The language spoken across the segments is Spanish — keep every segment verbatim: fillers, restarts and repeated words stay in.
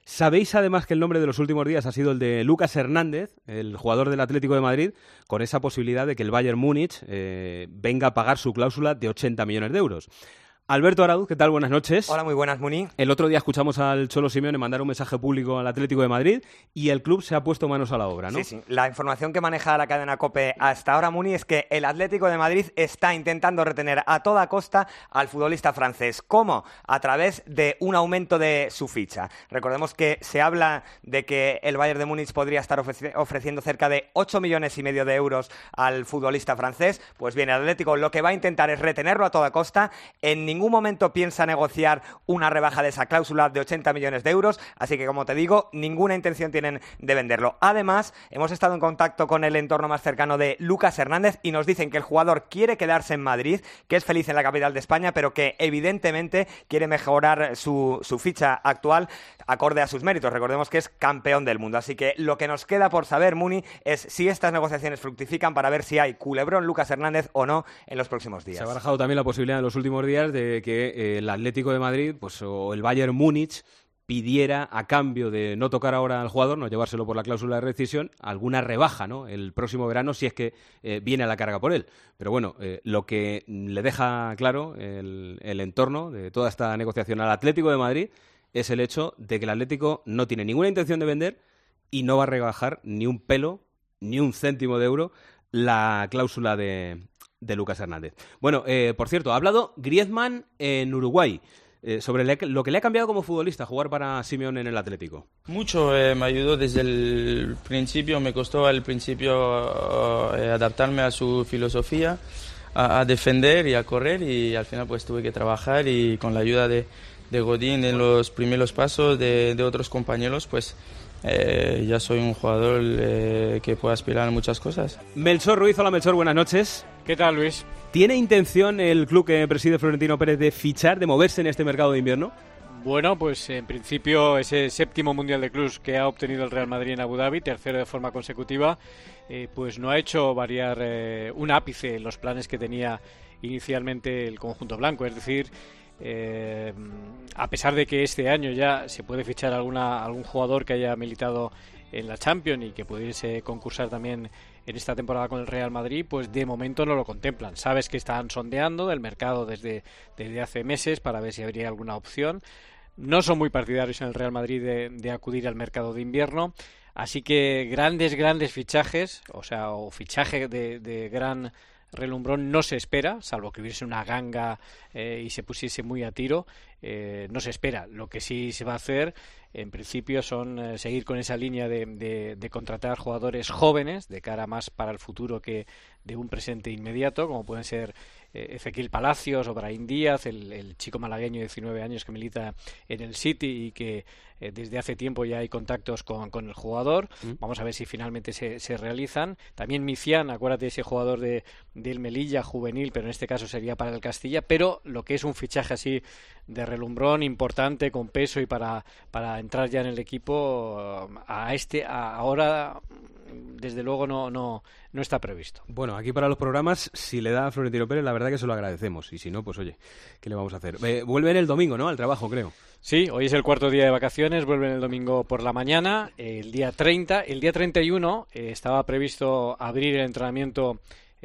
Sabéis además que el nombre de los últimos días ha sido el de Lucas Hernández, el jugador del Atlético de Madrid, con esa posibilidad de que el Bayern Múnich eh, venga a pagar su cláusula de ochenta millones de euros. Alberto Arauz, ¿qué tal? Buenas noches. Hola, muy buenas, Muni. El otro día escuchamos al Cholo Simeone mandar un mensaje público al Atlético de Madrid y el club se ha puesto manos a la obra, ¿no? Sí, sí. La información que maneja la cadena COPE hasta ahora, Muni, es que el Atlético de Madrid está intentando retener a toda costa al futbolista francés. ¿Cómo? A través de un aumento de su ficha. Recordemos que se habla de que el Bayern de Múnich podría estar ofreci- ofreciendo cerca de ocho millones y medio de euros al futbolista francés. Pues bien, el Atlético lo que va a intentar es retenerlo a toda costa. En ningún ningún momento piensa negociar una rebaja de esa cláusula de ochenta millones de euros, así que, como te digo, ninguna intención tienen de venderlo. Además, hemos estado en contacto con el entorno más cercano de Lucas Hernández y nos dicen que el jugador quiere quedarse en Madrid, que es feliz en la capital de España, pero que evidentemente quiere mejorar su, su ficha actual acorde a sus méritos. Recordemos que es campeón del mundo, así que lo que nos queda por saber, Muni, es si estas negociaciones fructifican para ver si hay culebrón Lucas Hernández o no en los próximos días. Se ha barajado también la posibilidad en los últimos días de que eh, el Atlético de Madrid, pues, o el Bayern Múnich, pidiera, a cambio de no tocar ahora al jugador, no llevárselo por la cláusula de rescisión, alguna rebaja, ¿no?, el próximo verano, si es que eh, viene a la carga por él. Pero bueno, eh, lo que le deja claro el, el entorno de toda esta negociación al Atlético de Madrid es el hecho de que el Atlético no tiene ninguna intención de vender y no va a rebajar ni un pelo, ni un céntimo de euro la cláusula de, de Lucas Hernández. Bueno, eh, por cierto, ha hablado Griezmann en Uruguay eh, sobre le, lo que le ha cambiado como futbolista jugar para Simeone en el Atlético. Mucho, eh, me ayudó desde el principio, me costó al principio eh, adaptarme a su filosofía, a, a defender y a correr, y al final pues tuve que trabajar, y con la ayuda de, de Godín en los primeros pasos, de, de otros compañeros, pues Eh, ya soy un jugador eh, que puede aspirar a muchas cosas. Melchor Ruiz, hola Melchor, buenas noches. ¿Qué tal, Luis? ¿Tiene intención el club que preside Florentino Pérez de fichar, de moverse en este mercado de invierno? Bueno, pues en principio ese séptimo Mundial de Clubs que ha obtenido el Real Madrid en Abu Dhabi, tercero de forma consecutiva, eh, pues no ha hecho variar eh, un ápice en los planes que tenía inicialmente el conjunto blanco, es decir, Eh, a pesar de que este año ya se puede fichar alguna, algún jugador que haya militado en la Champions y que pudiese concursar también en esta temporada con el Real Madrid, pues de momento no lo contemplan. Sabes que están sondeando del mercado desde, desde hace meses para ver si habría alguna opción. No son muy partidarios en el Real Madrid de, de acudir al mercado de invierno, así que grandes, grandes fichajes, o sea, o fichaje de, de gran relumbrón no se espera, salvo que hubiese una ganga eh, y se pusiese muy a tiro, eh, no se espera. Lo que sí se va a hacer, en principio, son eh, seguir con esa línea de, de, de contratar jugadores jóvenes, de cara más para el futuro que de un presente inmediato, como pueden ser eh, Ezequiel Palacios o Brahim Díaz, el, el chico malagueño de diecinueve años que milita en el City y que eh, desde hace tiempo ya hay contactos con, con el jugador. Mm. Vamos a ver si finalmente se, se realizan. También Micián, acuérdate, ese jugador de del Melilla juvenil, pero en este caso sería para el Castilla, pero lo que es un fichaje así de relumbrón importante, con peso y para, para entrar ya en el equipo, a este a ahora desde luego no, no, no está previsto. Bueno, aquí para los programas, si le da a Florentino Pérez, la verdad que se lo agradecemos, y si no, pues oye, ¿qué le vamos a hacer? Eh, vuelven el domingo, ¿no?, al trabajo, creo. Sí, hoy es el cuarto día de vacaciones, vuelven el domingo por la mañana, el día treinta, el día treinta y uno eh, estaba previsto abrir el entrenamiento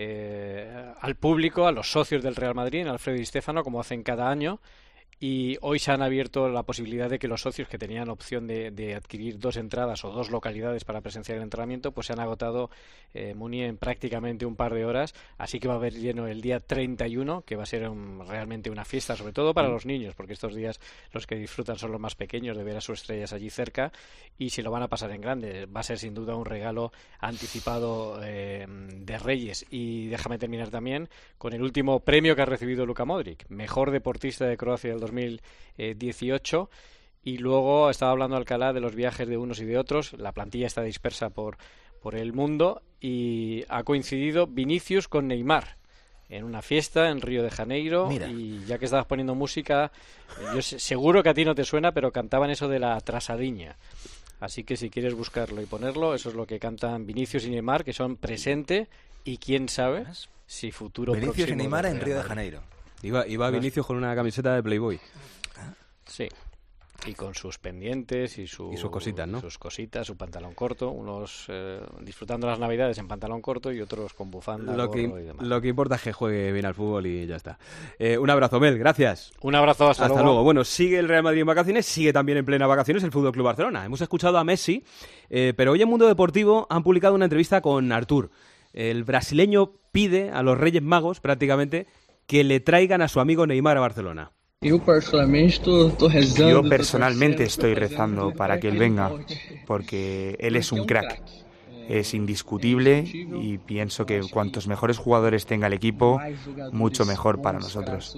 eh, al público, a los socios del Real Madrid, en Alfredo Di Stéfano, como hacen cada año. Y hoy se han abierto la posibilidad de que los socios que tenían opción de, de adquirir dos entradas o dos localidades para presenciar el entrenamiento, pues se han agotado, eh, Muni, en prácticamente un par de horas. Así que va a haber lleno el día treinta y uno, que va a ser un, realmente una fiesta, sobre todo para los niños, porque estos días los que disfrutan son los más pequeños de ver a sus estrellas allí cerca, y se lo van a pasar en grande. Va a ser sin duda un regalo anticipado eh, de Reyes. Y déjame terminar también con el último premio que ha recibido Luka Modric, mejor deportista de Croacia del dos mil dieciocho. Y luego estaba hablando Alcalá de los viajes de unos y de otros. La plantilla está dispersa por, por el mundo y ha coincidido Vinicius con Neymar en una fiesta en Río de Janeiro. Mira. Y ya que estabas poniendo música, yo sé, seguro que a ti no te suena, pero cantaban eso de la trasadiña. Así que si quieres buscarlo y ponerlo, eso es lo que cantan Vinicius y Neymar, que son presente y quién sabe si futuro Vinicius próximo y Neymar en Real Río de Madrid. Janeiro. Iba, iba Vinicius con una camiseta de Playboy. Sí. y con sus pendientes y, su, y sus cositas, ¿no? Sus cositas, su pantalón corto, unos eh, disfrutando las navidades en pantalón corto y otros con bufanda, lo que, gorro y demás. Lo que importa es que juegue bien al fútbol y ya está. Eh, un abrazo, Mel, gracias. Un abrazo, hasta, hasta luego. luego. Bueno, sigue el Real Madrid en vacaciones, sigue también en plena vacaciones el Fútbol Club Barcelona. Hemos escuchado a Messi, eh, pero hoy en Mundo Deportivo han publicado una entrevista con Artur. El brasileño pide a los Reyes Magos, prácticamente, que le traigan a su amigo Neymar a Barcelona. Yo personalmente estoy rezando para que él venga, porque él es un crack, es indiscutible y pienso que cuantos mejores jugadores tenga el equipo, mucho mejor para nosotros.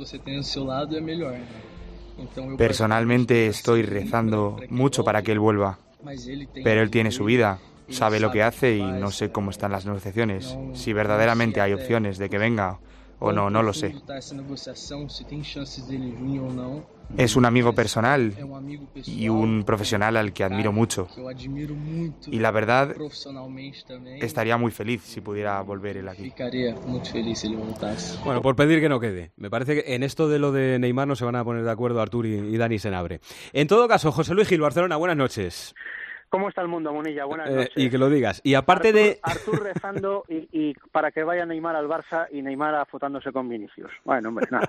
Personalmente estoy rezando mucho para que él vuelva, pero él tiene su vida, sabe lo que hace y no sé cómo están las negociaciones, si verdaderamente hay opciones de que venga o no, no lo sé. Es un amigo personal y un profesional al que admiro mucho. Y la verdad, estaría muy feliz si pudiera volver él aquí. Bueno, por pedir que no quede. Me parece que en esto de lo de Neymar no se van a poner de acuerdo Artur y, y Dani Senabre. En todo caso, José Luis Gil, Barcelona, buenas noches. ¿Cómo está el mundo, Munilla? Buenas noches. Eh, y que lo digas. Y aparte Artur, de... Artur rezando y, y para que vaya Neymar al Barça y Neymar afotándose con Vinicius. Bueno, hombre, nada.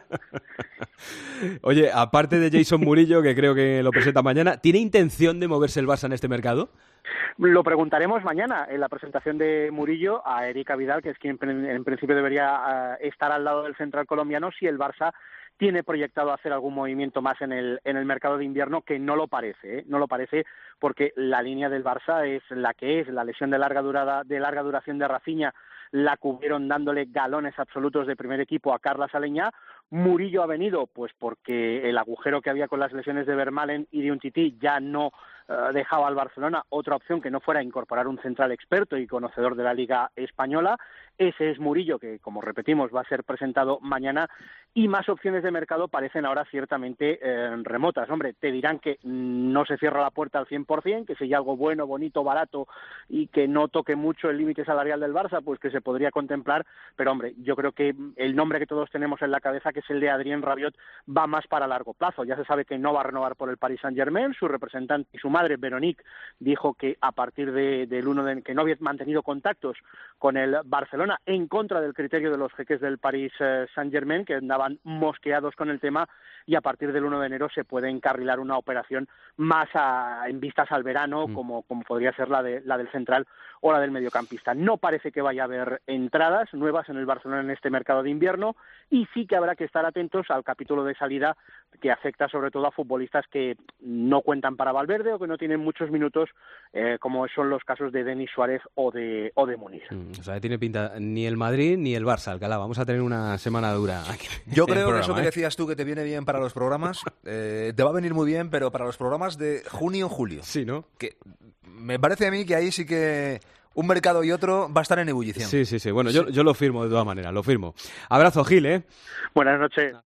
Oye, aparte de Jason Murillo, que creo que lo presenta mañana, ¿tiene intención de moverse el Barça en este mercado? Lo preguntaremos mañana en la presentación de Murillo a Erika Vidal, que es quien en principio debería uh, estar al lado del central colombiano, si el Barça tiene proyectado hacer algún movimiento más en el en el mercado de invierno, que no lo parece, ¿eh? No lo parece porque la línea del Barça es la que es, la lesión de larga durada, de larga duración de Rafinha la cubrieron dándole galones absolutos de primer equipo a Carlas Aleñá. Murillo ha venido pues porque el agujero que había con las lesiones de Vermaelen y de Umtiti ya no uh, dejaba al Barcelona otra opción que no fuera incorporar un central experto y conocedor de la Liga Española. Ese es Murillo, que como repetimos va a ser presentado mañana, y más opciones de mercado parecen ahora ciertamente eh, remotas. Hombre, te dirán que no se cierra la puerta al cien por ciento, que si hay algo bueno, bonito, barato y que no toque mucho el límite salarial del Barça, pues que se podría contemplar, pero hombre, yo creo que el nombre que todos tenemos en la cabeza, que es el de Adrien Rabiot, va más para largo plazo. Ya se sabe que no va a renovar por el Paris Saint-Germain, su representante y su madre, Veronique, dijo que a partir de, del uno de, que no había mantenido contactos con el Barcelona en contra del criterio de los jeques del Paris eh, Saint-Germain, que andaban mosqueados con el tema, y a partir del uno de enero se puede encarrilar una operación más a, en vistas al verano, mm. como, como podría ser la, de, la del central o la del mediocampista. No parece que vaya a haber entradas nuevas en el Barcelona en este mercado de invierno, y sí que habrá que estar atentos al capítulo de salida que afecta sobre todo a futbolistas que no cuentan para Valverde o que no tienen muchos minutos, eh, como son los casos de Denis Suárez o de, o de Muniz. Mm, o sea, tiene pinta ni el Madrid ni el Barça, Alcalá. Vamos a tener una semana dura aquí. Yo creo programa, que eso que ¿eh? decías tú, que te viene bien para los programas, eh, te va a venir muy bien, pero para los programas de junio-julio. Sí, ¿no? Que me parece a mí que ahí sí que un mercado y otro va a estar en ebullición. Sí, sí, sí. Bueno, sí. Yo, yo lo firmo de todas maneras, lo firmo. Abrazo, Gil, ¿eh? Buenas noches.